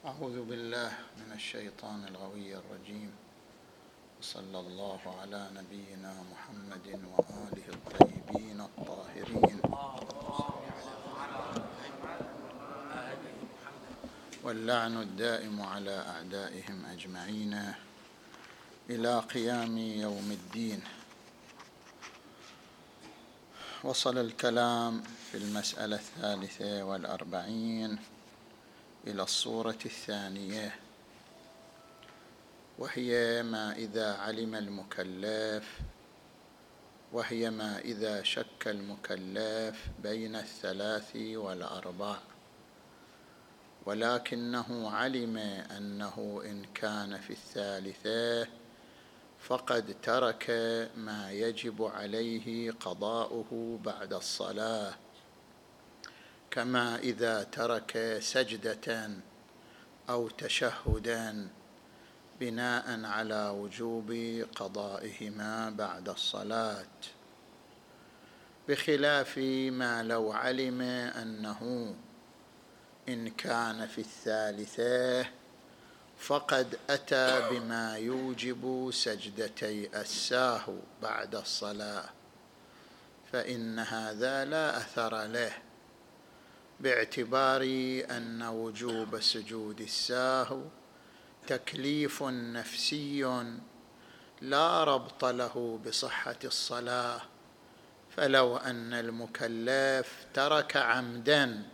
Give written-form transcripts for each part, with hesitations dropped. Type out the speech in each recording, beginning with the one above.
أعوذ بالله من الشيطان الغوي الرجيم، وصلى الله على نبينا محمد وآله الطيبين الطاهرين، واللعن الدائم على أعدائهم أجمعين إلى قيام يوم الدين. وصل الكلام في المسألة 43 إلى الصورة الثانية، وهي ما إذا شك المكلف بين 3 و4، ولكنه علم أنه إن كان في 3 فقد ترك ما يجب عليه قضاؤه بعد الصلاة، كما إذا ترك سجدة أو تشهدا بناء على وجوب قضائهما بعد الصلاة، بخلاف ما لو علم أنه إن كان في 3 فقد أتى بما يوجب سجدتي السهو بعد الصلاة، فإن هذا لا أثر له، باعتبار أن وجوب سجود السهو تكليف نفسي لا ربط له بصحة الصلاة. فلو أن المكلف ترك عمدا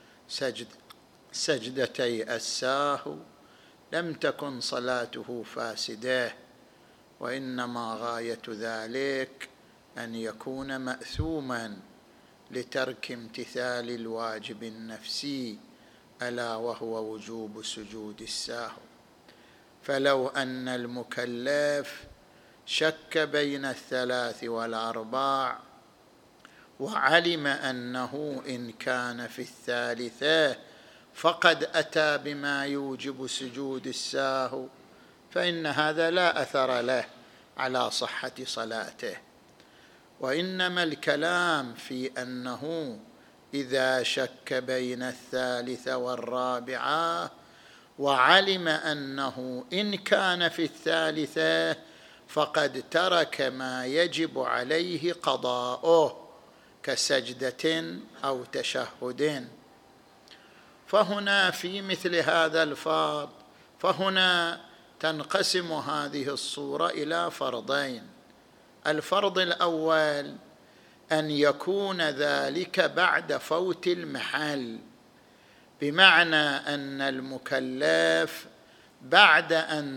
سجدتي السهو لم تكن صلاته فاسدة، وإنما غاية ذلك أن يكون مأثوما لترك امتثال الواجب النفسي، ألا وهو وجوب سجود السهو. فلو أن المكلف شك بين 3 و4 وعلم أنه إن كان في 3 فقد أتى بما يوجب سجود السهو، فإن هذا لا أثر له على صحة صلاته، وإنما الكلام في أنه إذا شك بين 3 و4 وعلم أنه إن كان في 3 فقد ترك ما يجب عليه قضاؤه كسجدة أو تشهد، فهنا في مثل هذا الفرض فهنا تنقسم هذه الصورة إلى فرضين. الفرض الأول أن يكون ذلك بعد فوت المحل، بمعنى أن المكلف بعد أن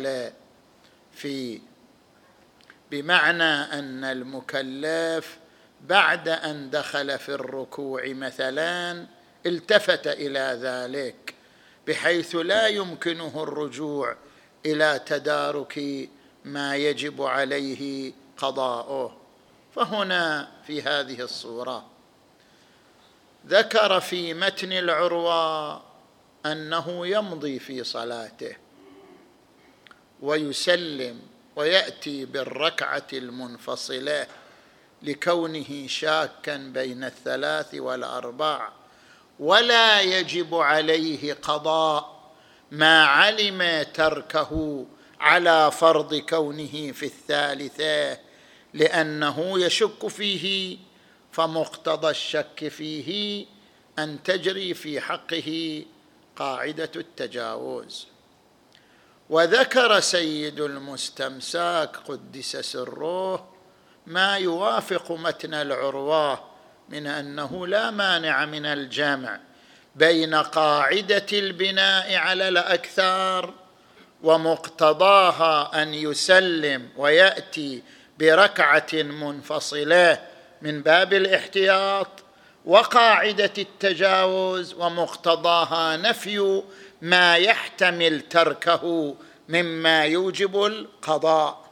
دخل في الركوع مثلا التفت إلى ذلك، بحيث لا يمكنه الرجوع إلى تدارك ما يجب عليه قضاؤه. فهنا في هذه الصورة ذكر في متن العروة أنه يمضي في صلاته ويسلم ويأتي بالركعة المنفصلة لكونه شاكا بين 3 و4، ولا يجب عليه قضاء ما علم تركه على فرض كونه في 3 لأنه يشك فيه، فمقتضى الشك فيه أن تجري في حقه قاعدة التجاوز. وذكر سيد المستمساك قدس سره ما يوافق متن العروة من أنه لا مانع من الجمع بين قاعدة البناء على الأكثر ومقتضاها أن يسلم ويأتي بركعة منفصلة من باب الاحتياط، وقاعدة التجاوز ومقتضاها نفي ما يحتمل تركه مما يوجب القضاء.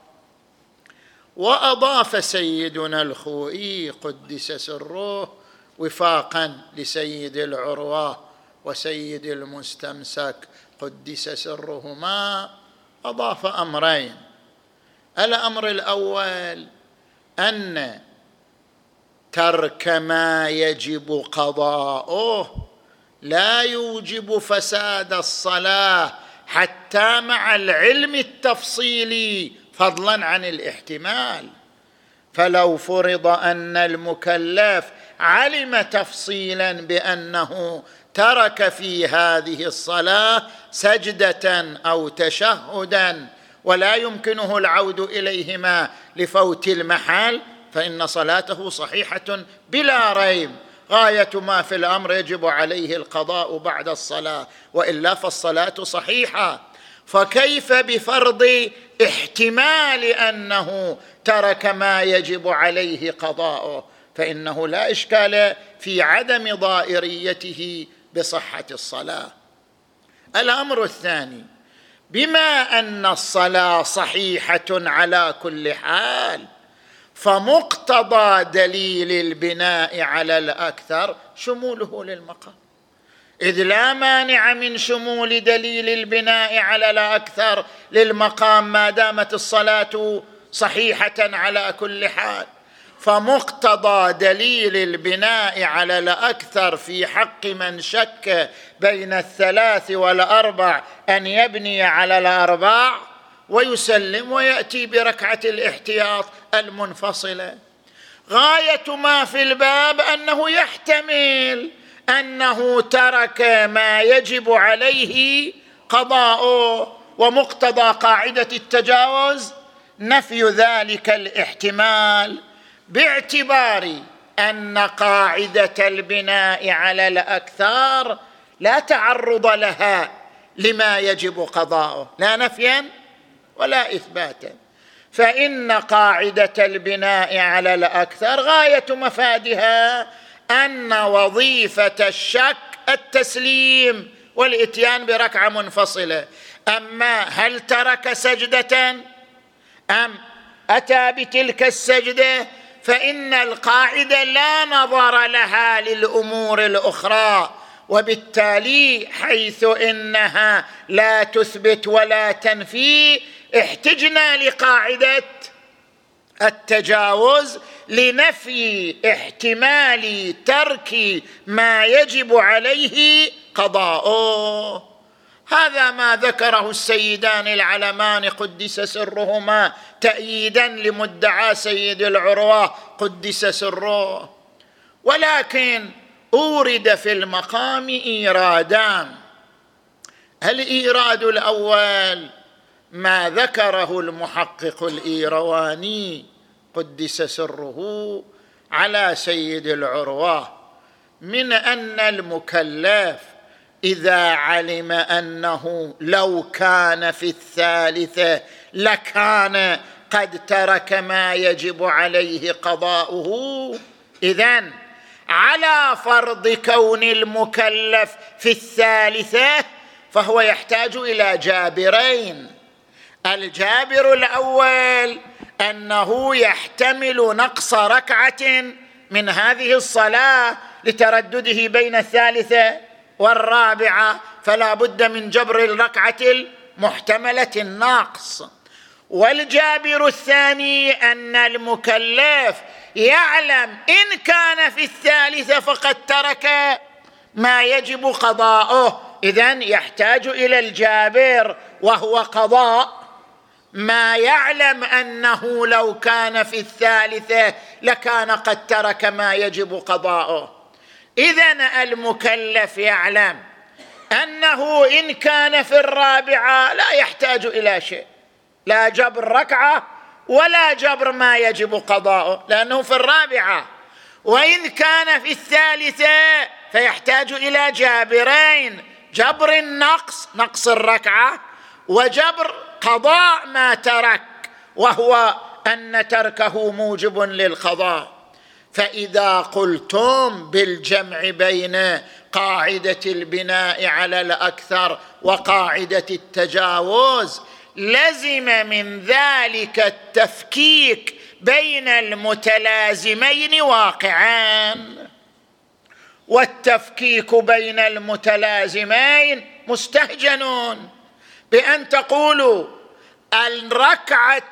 وأضاف سيدنا الخوئي قدس سره وفاقا لسيد العروة وسيد المستمسك قدس سرهما، أضاف أمرين. الأمر الأول أن ترك ما يجب قضاؤه لا يوجب فساد الصلاة حتى مع العلم التفصيلي فضلا عن الاحتمال. فلو فرض أن المكلف علم تفصيلا بأنه ترك في هذه الصلاة سجدة أو تشهدا ولا يمكنه العود إليهما لفوت المحال، فإن صلاته صحيحة بلا ريب. غاية ما في الأمر يجب عليه القضاء بعد الصلاة، وإلا فالصلاة صحيحة. فكيف بفرض احتمال أنه ترك ما يجب عليه قضاؤه؟ فإنه لا إشكال في عدم ضائريته بصحة الصلاة. الأمر الثاني، بما أن الصلاة صحيحة على كل حال، فمقتضى دليل البناء على الأكثر شموله للمقام، إذ لا مانع من شمول دليل البناء على الأكثر للمقام ما دامت الصلاة صحيحة على كل حال. فمقتضى دليل البناء على الأكثر في حق من شك بين الثلاث والأربع أن يبني على الأربع ويسلم ويأتي بركعة الاحتياط المنفصلة. غاية ما في الباب أنه يحتمل أنه ترك ما يجب عليه قضاؤه، ومقتضى قاعدة التجاوز نفي ذلك الاحتمال، باعتبار أن قاعدة البناء على الأكثر لا تعرض لها لما يجب قضاؤه، لا نفيا ولا إثباتا. فإن قاعدة البناء على الأكثر غاية مفادها أن وظيفة الشك التسليم والإتيان بركعة منفصلة. أما هل ترك سجدة أم أتى بتلك السجدة، فإن القاعدة لا نظر لها للأمور الأخرى، وبالتالي حيث إنها لا تثبت ولا تنفي احتجنا لقاعدة التجاوز لنفي احتمال ترك ما يجب عليه قضاؤه. هذا ما ذكره السيدان العلمان قدس سرهما تأييدا لمدعى سيد العروة قدس سره. ولكن أورد في المقام إيرادان. الإيراد الأول ما ذكره المحقق الإيرواني قدس سره على سيد العروة من أن المكلف إذا علم أنه لو كان في الثالثة لكان قد ترك ما يجب عليه قضاؤه، إذن على فرض كون المكلف في الثالثة فهو يحتاج إلى جابرين. الجابر الأول أنه يحتمل نقص ركعة من هذه الصلاة لتردده بين الثالثة والرابعة، فلا بد من جبر الركعة المحتملة الناقص. والجابر الثاني أن المكلف يعلم إن كان في الثالثة فقد ترك ما يجب قضاؤه، إذن يحتاج إلى الجابر وهو قضاء ما يعلم أنه لو كان في الثالثة لكان قد ترك ما يجب قضاؤه. إذن المكلف يعلم أنه إن كان في الرابعة لا يحتاج إلى شيء، لا جبر ركعة ولا جبر ما يجب قضاؤه لأنه في الرابعة. وإن كان في الثالثة فيحتاج إلى جابرين، جبر النقص نقص الركعة، وجبر قضاء ما ترك وهو أن تركه موجب للقضاء. فإذا قلتم بالجمع بين قاعدة البناء على الأكثر وقاعدة التجاوز لزم من ذلك التفكيك بين المتلازمين واقعان، والتفكيك بين المتلازمين مستهجن بأن تقولوا الركعة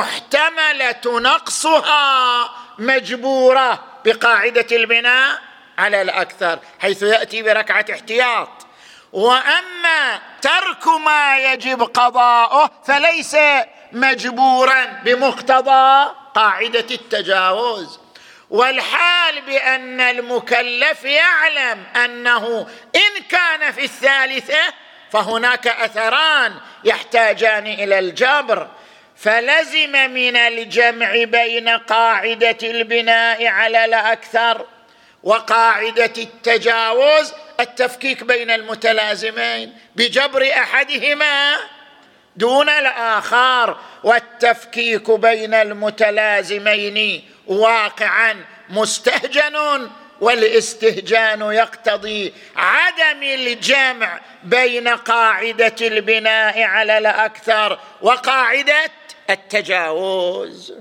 المحتملة نقصها مجبورة بقاعدة البناء على الأكثر، حيث يأتي بركعة احتياط. وأما ترك ما يجب قضاؤه فليس مجبورا بمقتضى قاعدة التجاوز. والحال بأن المكلف يعلم أنه إن كان في الثالثة فهناك أثران يحتاجان إلى الجبر، فلزم من الجمع بين قاعدة البناء على الأكثر وقاعدة التجاوز التفكيك بين المتلازمين بجبر أحدهما دون الآخر. والتفكيك بين المتلازمين واقعا مستهجن، والاستهجان يقتضي عدم الجمع بين قاعدة البناء على الأكثر وقاعدة التجاوز.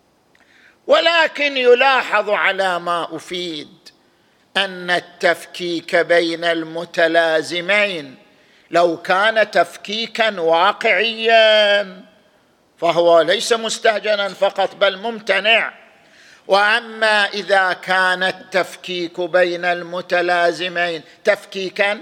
ولكن يلاحظ على ما أفيد أن التفكيك بين المتلازمين لو كان تفكيكا واقعيا فهو ليس مستهجنا فقط بل ممتنع. وأما إذا كان التفكيك بين المتلازمين تفكيكا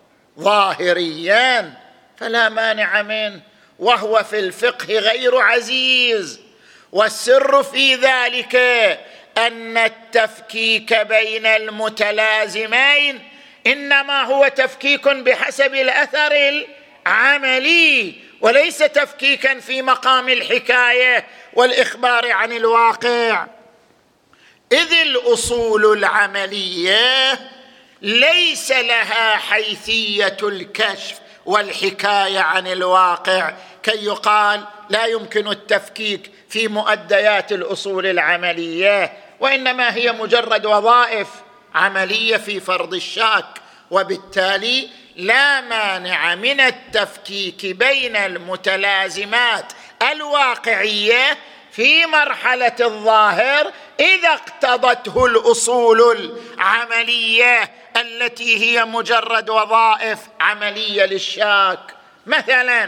ظاهريا فلا مانع منه، وهو في الفقه غير عزيز. والسر في ذلك أن التفكيك بين المتلازمين إنما هو تفكيك بحسب الأثر العملي، وليس تفكيكا في مقام الحكاية والإخبار عن الواقع، إذ الأصول العملية ليس لها حيثية الكشف والحكاية عن الواقع كي يقال لا يمكن التفكيك في مؤديات الأصول العملية، وإنما هي مجرد وظائف عملية في فرض الشك. وبالتالي لا مانع من التفكيك بين المتلازمات الواقعية في مرحلة الظاهر إذا اقتضته الأصول العملية التي هي مجرد وظائف عملية للشك. مثلا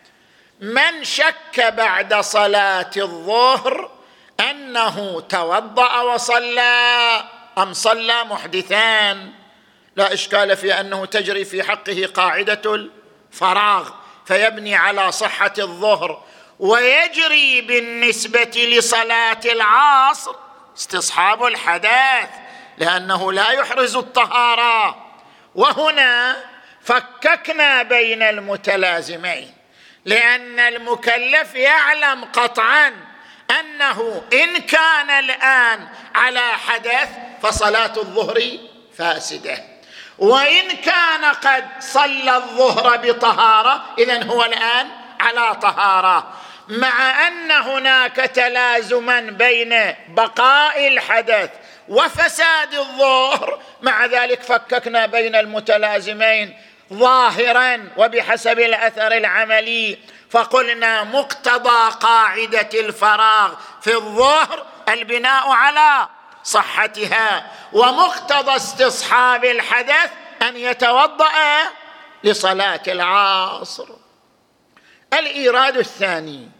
من شك بعد صلاة الظهر أنه توضأ وصلى أم صلى محدثان، لا إشكال في أنه تجري في حقه قاعدة الفراغ فيبني على صحة الظهر، ويجري بالنسبة لصلاة العصر استصحاب الحدث لأنه لا يحرز الطهارة. وهنا فككنا بين المتلازمين لأن المكلف يعلم قطعا أنه إن كان الآن على حدث فصلاة الظهر فاسدة، وإن كان قد صلى الظهر بطهارة إذن هو الآن على طهارة، مع أن هناك تلازما بين بقاء الحدث وفساد الظهر. مع ذلك فككنا بين المتلازمين ظاهرا وبحسب الأثر العملي، فقلنا مقتضى قاعدة الفراغ في الظهر البناء على صحتها، ومقتضى استصحاب الحدث أن يتوضأ لصلاة العصر. الإيراد الثاني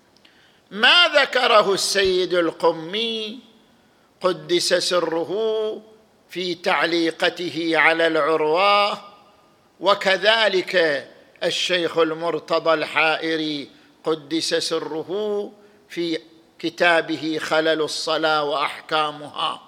ما ذكره السيد القمي قدس سره في تعليقته على العروة، وكذلك الشيخ المرتضى الحائري قدس سره في كتابه خلل الصلاة وأحكامها.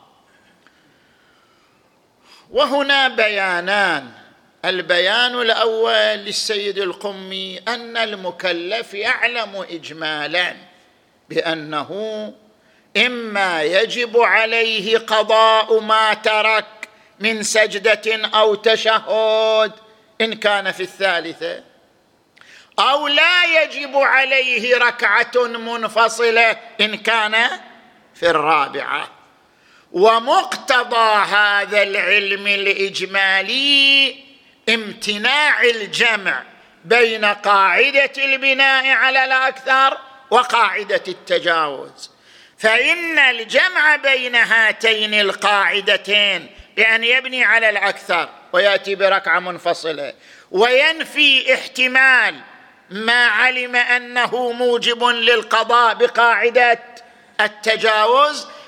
وهنا بيانان: البيان الأول للسيد القمي أن المكلف يعلم إجمالا بأنه إما يجب عليه قضاء ما ترك من سجدة أو تشهد إن كان في الثالثة، أو لا يجب عليه ركعة منفصلة إن كان في الرابعة. ومقتضى هذا العلم الإجمالي امتناع الجمع بين قاعدة البناء على الأكثر وقاعدة التجاوز، فإن الجمع بين هاتين القاعدتين بأن يبني على الأكثر ويأتي بركعة منفصلة وينفي احتمال ما علم أنه موجب للقضاء بقاعدة التجاوز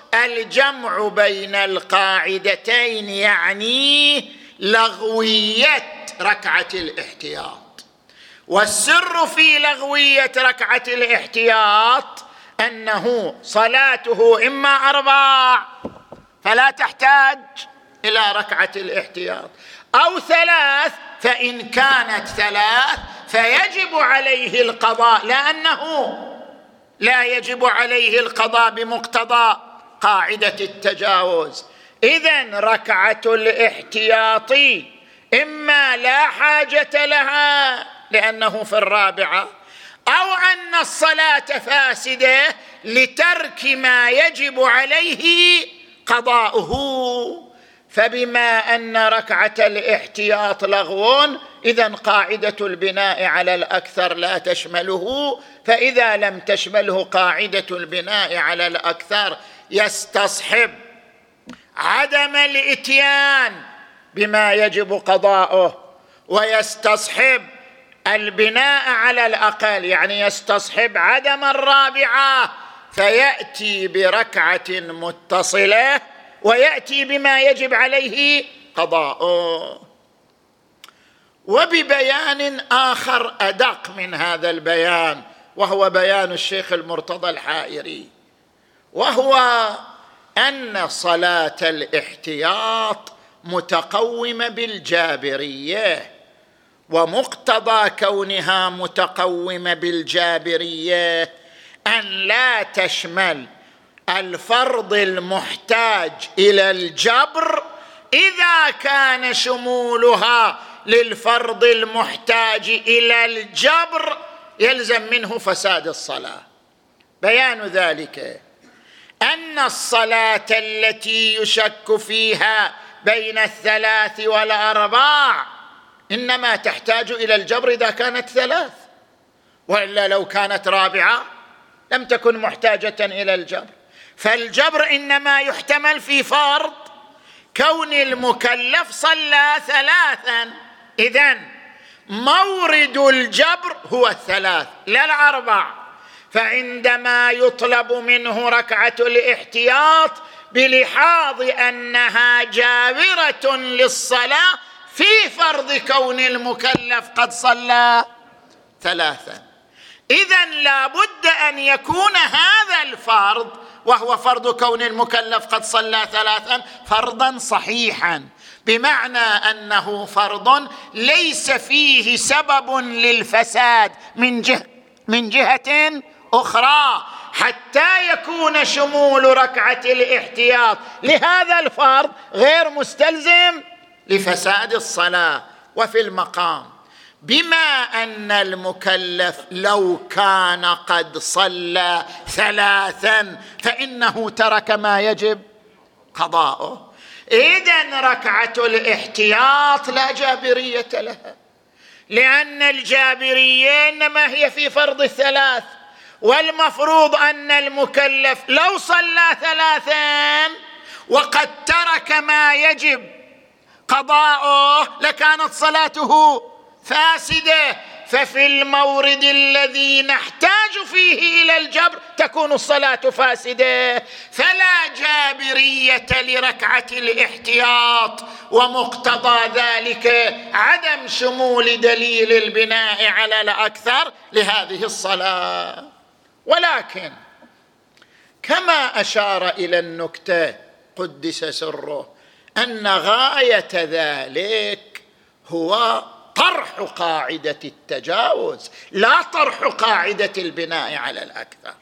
الجمع بين القاعدتين يعني لغوية ركعة الاحتياط، والسر في لغوية ركعة الاحتياط أنه صلاته إما 4 فلا تحتاج إلى ركعة الاحتياط، أو 3 فإن كانت 3 فيجب عليه القضاء، لأنه لا يجب عليه القضاء بمقتضى قاعدة التجاوز. إذن ركعة الاحتياط إما لا حاجة لها لأنه في 4، أو أن الصلاة فاسدة لترك ما يجب عليه قضاؤه. فبما أن ركعة الاحتياط لغو، إذن قاعدة البناء على الأكثر لا تشمله، فإذا لم تشمله قاعدة البناء على الأكثر يستصحب عدم الإتيان بما يجب قضاؤه، ويستصحب البناء على الأقل، يعني يستصحب عدم 4 فيأتي بركعة متصلة ويأتي بما يجب عليه قضاؤه. وببيان آخر أدق من هذا البيان، وهو بيان الشيخ المرتضى الحائري، وهو أن صلاة الاحتياط متقومة بالجابرية، ومقتضى كونها متقومة بالجابرية أن لا تشمل الفرض المحتاج إلى الجبر إذا كان شمولها للفرض المحتاج إلى الجبر يلزم منه فساد الصلاة. بيان ذلك أن الصلاة التي يشك فيها بين 3 و4 إنما تحتاج إلى الجبر إذا كانت 3، وإلا لو كانت 4 لم تكن محتاجة إلى الجبر. فالجبر إنما يحتمل في فرض كون المكلف صلى 3، إذن مورد الجبر هو 3 لا 4. فعندما يطلب منه ركعة الاحتياط بلحاظ أنها جابرة للصلاة في فرض كون المكلف قد صلى 3، إذن لا بد أن يكون هذا الفرض وهو فرض كون المكلف قد صلى 3 فرضا صحيحا، بمعنى أنه فرض ليس فيه سبب للفساد من جهة أخرى، حتى يكون شمول ركعة الاحتياط لهذا الفرض غير مستلزم لفساد الصلاة. وفي المقام بما أن المكلف لو كان قد صلى 3 فإنه ترك ما يجب قضاؤه، إذن ركعة الاحتياط لا جابرية لها، لأن الجابرية إنما هي في فرض 3، والمفروض أن المكلف لو صلى 3 وقد ترك ما يجب قضاؤه لكانت صلاته فاسدة. ففي المورد الذي نحتاج فيه إلى الجبر تكون الصلاة فاسدة، فلا جابرية لركعة الاحتياط، ومقتضى ذلك عدم شمول دليل البناء على الأكثر لهذه الصلاة. ولكن كما أشار إلى النكتة قدس سره أن غاية ذلك هو طرح قاعدة التجاوز لا طرح قاعدة البناء على الأكثر،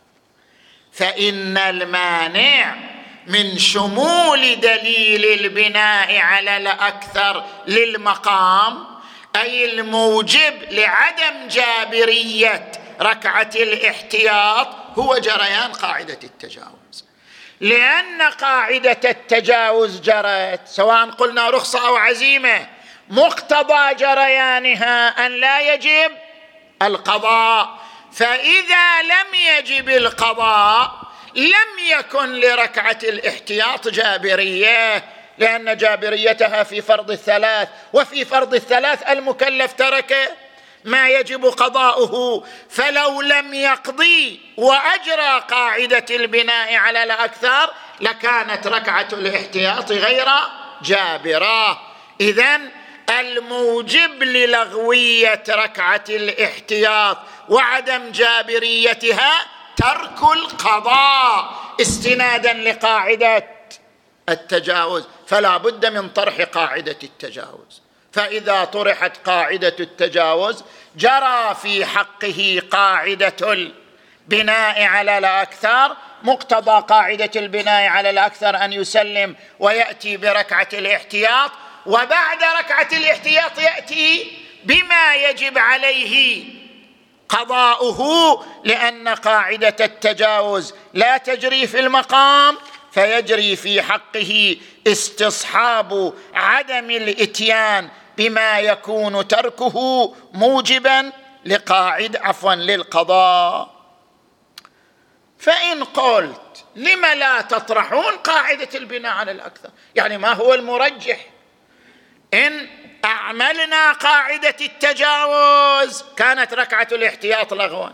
فإن المانع من شمول دليل البناء على الأكثر للمقام أي الموجب لعدم جابرية ركعة الاحتياط هو جريان قاعدة التجاوز، لأن قاعدة التجاوز جرت سواء قلنا رخصة أو عزيمة، مقتضى جريانها أن لا يجب القضاء، فإذا لم يجب القضاء لم يكن لركعة الاحتياط جابرية، لأن جابريتها في فرض 3، وفي فرض 3 المكلف ترك ما يجب قضاؤه، فلو لم يقضي وأجرى قاعدة البناء على الأكثر لكانت ركعة الاحتياط غير جابرة. إذن الموجب للغوية ركعة الاحتياط وعدم جابريتها ترك القضاء استنادا لقاعدة التجاوز، فلا بد من طرح قاعدة التجاوز. فإذا طرحت قاعدة التجاوز جرى في حقه قاعدة البناء على الأكثر. مقتضى قاعدة البناء على الأكثر أن يسلم ويأتي بركعة الاحتياط، وبعد ركعة الاحتياط يأتي بما يجب عليه قضاؤه، لأن قاعدة التجاوز لا تجري في المقام، فيجري في حقه استصحاب عدم الإتيان بما يكون تركه موجبا للقضاء. فإن قلت لم لا تطرحون قاعدة البناء على الأكثر؟ يعني ما هو المرجح؟ إن أعملنا قاعدة التجاوز كانت ركعة الاحتياط لغوا،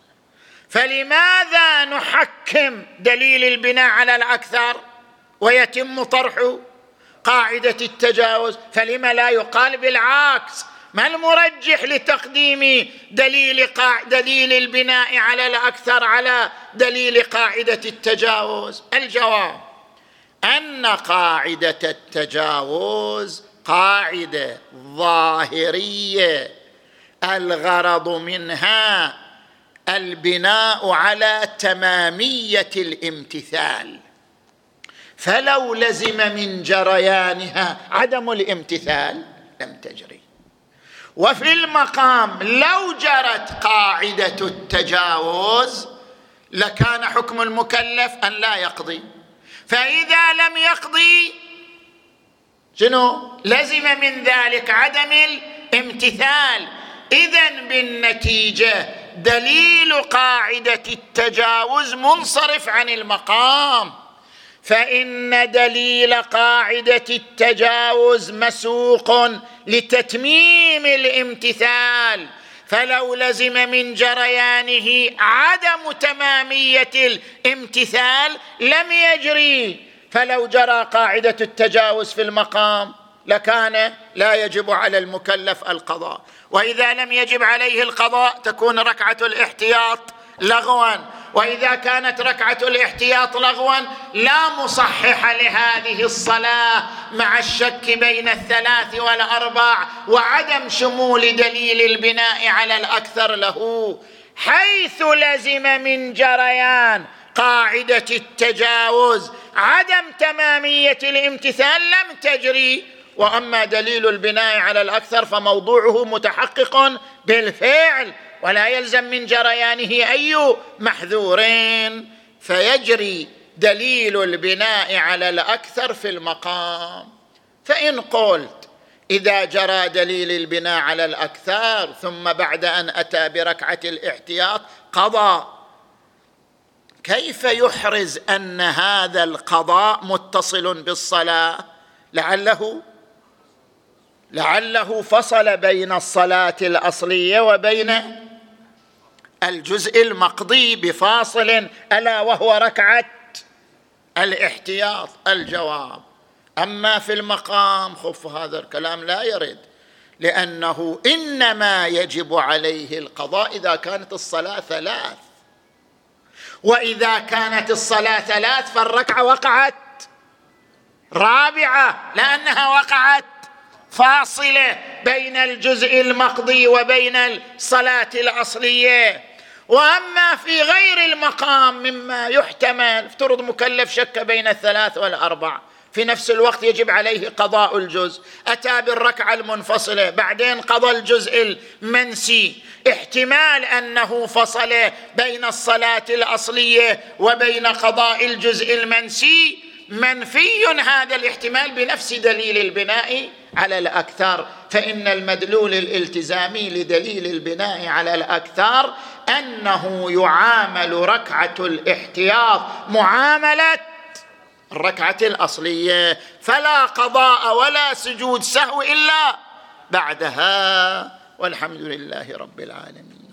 فلماذا نحكم دليل البناء على الأكثر ويتم طرح قاعدة التجاوز؟ فلما لا يقال بالعكس؟ ما المرجح لتقديم دليل البناء على الأكثر على دليل قاعدة التجاوز؟ الجواب أن قاعدة التجاوز قاعدة ظاهرية الغرض منها البناء على تمامية الامتثال، فلو لزم من جريانها عدم الامتثال لم تجري. وفي المقام لو جرت قاعدة التجاوز لكان حكم المكلف أن لا يقضي، فإذا لم يقضي شنو؟ لزم من ذلك عدم الامتثال. إذن بالنتيجة دليل قاعدة التجاوز منصرف عن المقام، فإن دليل قاعدة التجاوز مسوق لتتميم الامتثال، فلو لزم من جريانه عدم تمامية الامتثال لم يجري. فلو جرى قاعدة التجاوز في المقام لكان لا يجب على المكلف القضاء، وإذا لم يجب عليه القضاء تكون ركعة الاحتياط لغوا، وإذا كانت ركعة الاحتياط لغوا لا مصحح لهذه الصلاة مع الشك بين 3 و4 وعدم شمول دليل البناء على الأكثر له، حيث لزم من جريان قاعدة التجاوز عدم تمامية الامتثال لم تجري. وأما دليل البناء على الأكثر فموضوعه متحقق بالفعل ولا يلزم من جريانه أي محذورين، فيجري دليل البناء على الأكثر في المقام. فإن قلت إذا جرى دليل البناء على الأكثر ثم بعد أن أتى بركعة الاحتياط قضى، كيف يحرز أن هذا القضاء متصل بالصلاة؟ لعله فصل بين الصلاة الأصلية وبين الجزء المقضي بفاصل ألا وهو ركعة الاحتياط. الجواب أما في المقام خف هذا الكلام لا يرد، لأنه إنما يجب عليه القضاء إذا كانت الصلاة 3، وإذا كانت الصلاة 3 فالركعة وقعت رابعة، لأنها وقعت فاصلة بين الجزء المقضي وبين الصلاة الأصلية. وأما في غير المقام مما يحتمل، افترض مكلف شك بين 3 و4 في نفس الوقت يجب عليه قضاء الجزء، أتى بالركعة المنفصلة بعدين قضى الجزء المنسي، احتمال أنه فصل بين الصلاة الأصلية وبين قضاء الجزء المنسي منفي هذا الاحتمال بنفس دليل البناء على الأكثر. فإن المدلول الالتزامي لدليل البناء على الأكثر أنه يعامل ركعة الاحتياط معاملة الركعة الأصلية، فلا قضاء ولا سجود سهو إلا بعدها، والحمد لله رب العالمين.